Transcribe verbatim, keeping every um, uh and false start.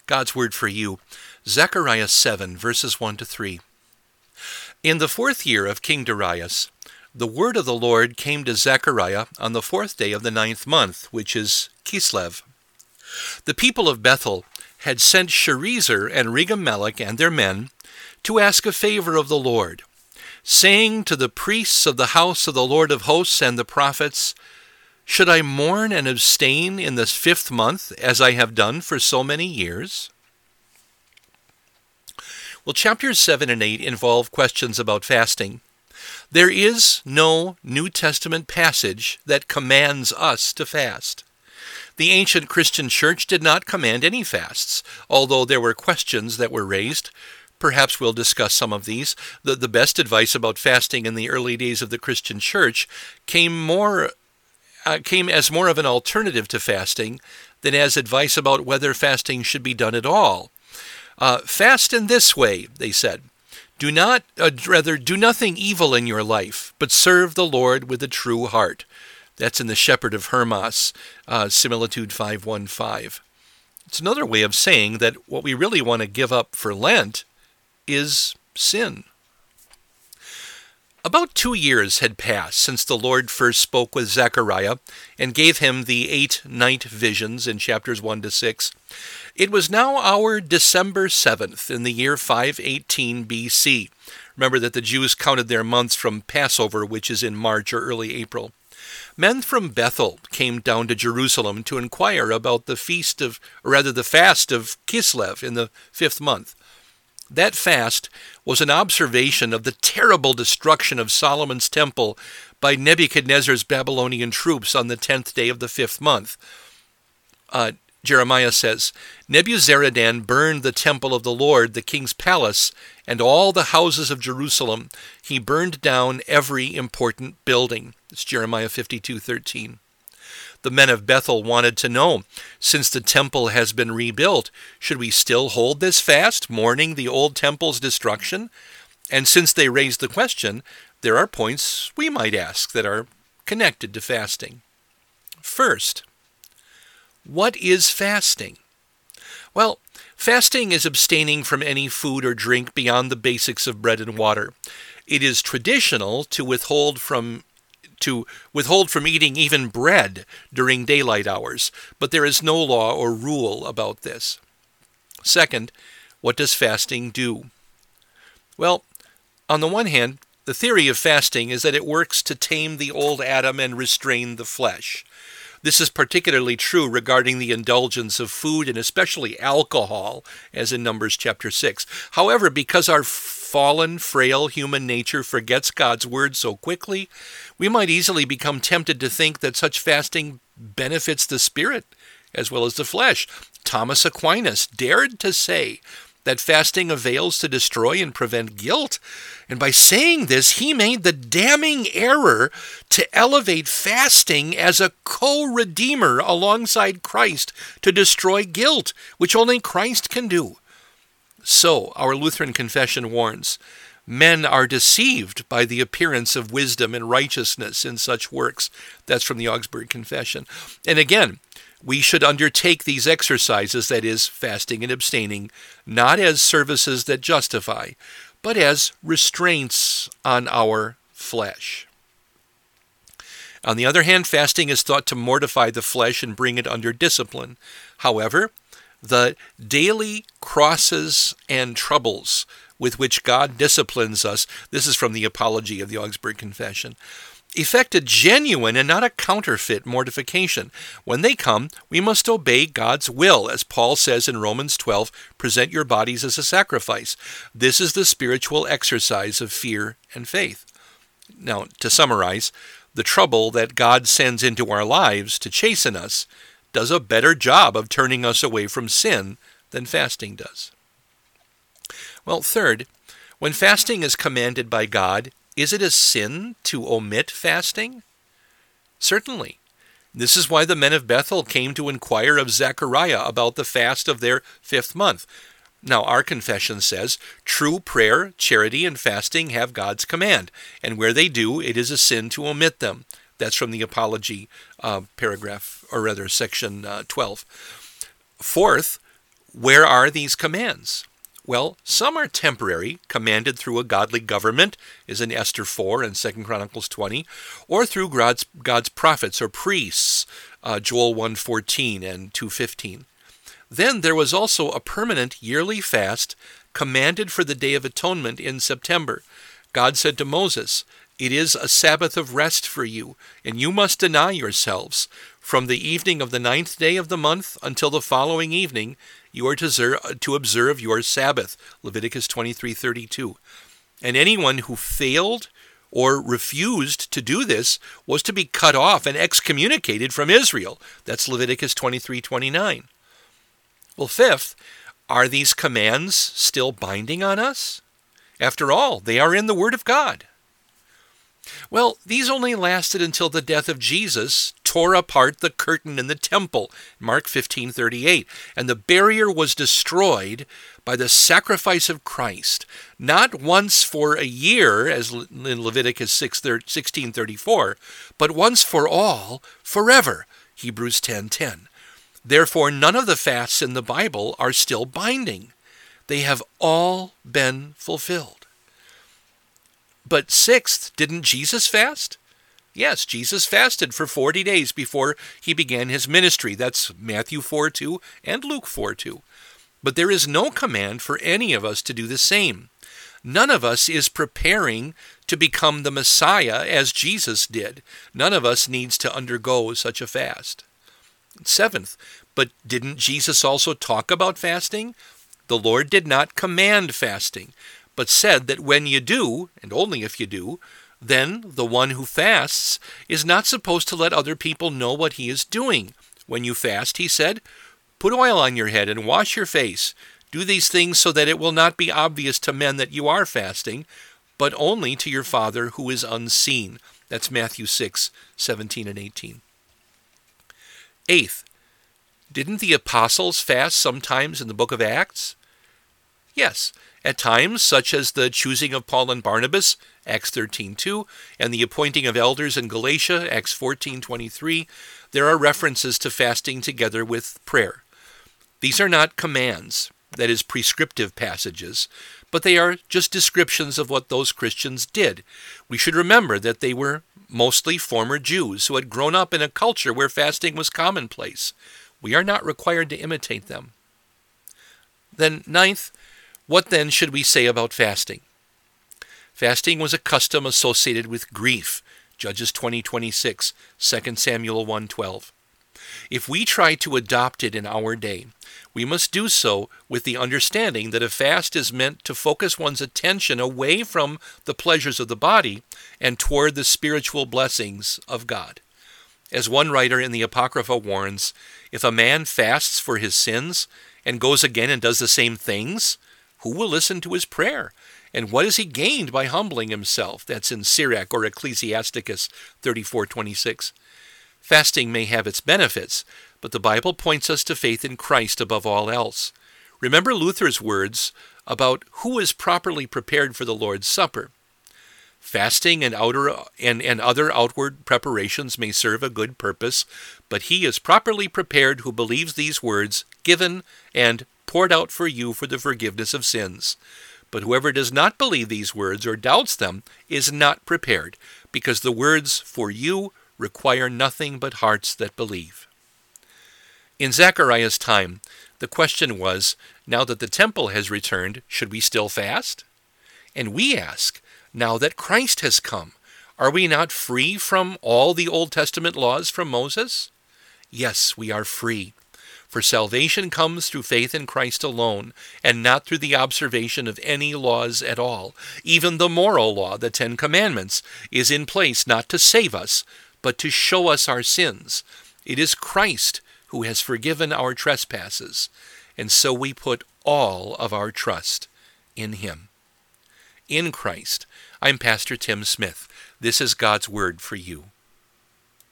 God's Word for you. Zechariah seven, verses one to three. In the fourth year of King Darius, the word of the Lord came to Zechariah on the fourth day of the ninth month, which is Kislev. The people of Bethel had sent Sherezer and Regem-Melech and their men to ask a favor of the Lord, saying to the priests of the house of the Lord of hosts and the prophets, "Should I mourn and abstain in this fifth month, as I have done for so many years?" Well, chapters seven and eight involve questions about fasting. There is no New Testament passage that commands us to fast. The ancient Christian church did not command any fasts, although there were questions that were raised. Perhaps we'll discuss some of these. The, the best advice about fasting in the early days of the Christian church came more uh, came as more of an alternative to fasting than as advice about whether fasting should be done at all. Uh, fast in this way, they said. Do not, uh, rather, do nothing evil in your life, but serve the Lord with a true heart. That's in the Shepherd of Hermas, uh, Similitude five fifteen. It's another way of saying that what we really want to give up for Lent is sin. About two years had passed since the Lord first spoke with Zechariah and gave him the eight night visions in chapters one to six. It was now our December seventh in the year five eighteen B C. Remember that the Jews counted their months from Passover, which is in March or early April. Men from Bethel came down to Jerusalem to inquire about the feast of, or rather the fast of Kislev in the fifth month. That fast was an observation of the terrible destruction of Solomon's temple by Nebuchadnezzar's Babylonian troops on the tenth day of the fifth month. Uh, Jeremiah says, Nebuzaradan burned the temple of the Lord, the king's palace, and all the houses of Jerusalem. He burned down every important building. It's Jeremiah fifty-two thirteen. The men of Bethel wanted to know, since the temple has been rebuilt, should we still hold this fast, mourning the old temple's destruction? And since they raised the question, there are points we might ask that are connected to fasting. First, what is fasting? Well, fasting is abstaining from any food or drink beyond the basics of bread and water. It is traditional to withhold from to withhold from eating even bread during daylight hours, but there is no law or rule about this. Second, what does fasting do? Well, on the one hand, the theory of fasting is that it works to tame the old Adam and restrain the flesh. This is particularly true regarding the indulgence of food and especially alcohol, as in Numbers chapter six. However, because our fallen, frail human nature forgets God's word so quickly, we might easily become tempted to think that such fasting benefits the spirit as well as the flesh. Thomas Aquinas dared to say that fasting avails to destroy and prevent guilt. And by saying this, he made the damning error to elevate fasting as a co-redeemer alongside Christ to destroy guilt, which only Christ can do. So, our Lutheran confession warns, men are deceived by the appearance of wisdom and righteousness in such works. That's from the Augsburg Confession. And again, we should undertake these exercises, that is, fasting and abstaining, not as services that justify, but as restraints on our flesh. On the other hand, fasting is thought to mortify the flesh and bring it under discipline. However, the daily crosses and troubles with which God disciplines us, this is from the Apology of the Augsburg Confession, effect a genuine and not a counterfeit mortification. When they come, we must obey God's will. As Paul says in Romans twelve, present your bodies as a sacrifice. This is the spiritual exercise of fear and faith. Now, to summarize, the trouble that God sends into our lives to chasten us does a better job of turning us away from sin than fasting does. Well, third, when fasting is commanded by God, is it a sin to omit fasting? Certainly. This is why the men of Bethel came to inquire of Zechariah about the fast of their fifth month. Now, our confession says, true prayer, charity, and fasting have God's command, and where they do, it is a sin to omit them. That's from the Apology, uh, paragraph, or rather, section uh, twelve. Fourth, Where are these commands? Well, some are temporary, commanded through a godly government, as in Esther four and Second Chronicles twenty, or through God's, God's prophets or priests, uh, Joel one fourteen and two fifteen. Then there was also a permanent yearly fast commanded for the Day of Atonement in September. God said to Moses, "It is a Sabbath of rest for you, and you must deny yourselves. From the evening of the ninth day of the month until the following evening, you are to observe your Sabbath," Leviticus twenty-three thirty-two. And anyone who failed or refused to do this was to be cut off and excommunicated from Israel. That's Leviticus twenty-three twenty-nine. Well, fifth, are these commands still binding on us? After all, they are in the Word of God. Well, these only lasted until the death of Jesus tore apart the curtain in the temple, Mark fifteen thirty-eight, and the barrier was destroyed by the sacrifice of Christ, not once for a year, as in Leviticus sixteen thirty-four, but once for all, forever, Hebrews ten ten. Therefore, none of the fasts in the Bible are still binding. They have all been fulfilled. But sixth, didn't Jesus fast? Yes, Jesus fasted for forty days before he began his ministry. That's Matthew four two and Luke four two. But there is no command for any of us to do the same. None of us is preparing to become the Messiah as Jesus did. None of us needs to undergo such a fast. Seventh, but didn't Jesus also talk about fasting? The Lord did not command fasting, but said that when you do, and only if you do, then the one who fasts is not supposed to let other people know what he is doing. When you fast, he said, put oil on your head and wash your face. Do these things so that it will not be obvious to men that you are fasting, but only to your Father who is unseen. That's Matthew six seventeen and eighteen. Eighth, didn't the apostles fast sometimes in the book of Acts? Yes, at times, such as the choosing of Paul and Barnabas, Acts thirteen two, and the appointing of elders in Galatia, Acts fourteen twenty-three, there are references to fasting together with prayer. These are not commands, that is, prescriptive passages, but they are just descriptions of what those Christians did. We should remember that they were mostly former Jews who had grown up in a culture where fasting was commonplace. We are not required to imitate them. Then, ninth, what then should we say about fasting? Fasting was a custom associated with grief, Judges twenty twenty-six, Second Samuel one twelve. If we try to adopt it in our day, we must do so with the understanding that a fast is meant to focus one's attention away from the pleasures of the body and toward the spiritual blessings of God. As one writer in the Apocrypha warns, if a man fasts for his sins and goes again and does the same things, who will listen to his prayer? And what has he gained by humbling himself? That's in Sirach or Ecclesiasticus thirty-four twenty-six. Fasting may have its benefits, but the Bible points us to faith in Christ above all else. Remember Luther's words about who is properly prepared for the Lord's Supper. Fasting and, outer, and, and other outward preparations may serve a good purpose, but he is properly prepared who believes these words, given and poured out for you for the forgiveness of sins. But whoever does not believe these words or doubts them is not prepared, because the words for you require nothing but hearts that believe. In Zechariah's time, the question was, now that the temple has returned, should we still fast? And we ask, now that Christ has come, are we not free from all the Old Testament laws from Moses? Yes, we are free. For salvation comes through faith in Christ alone, and not through the observation of any laws at all. Even the moral law, the Ten Commandments, is in place not to save us, but to show us our sins. It is Christ who has forgiven our trespasses, and so we put all of our trust in him. In Christ, I'm Pastor Tim Smith. This is God's Word for you.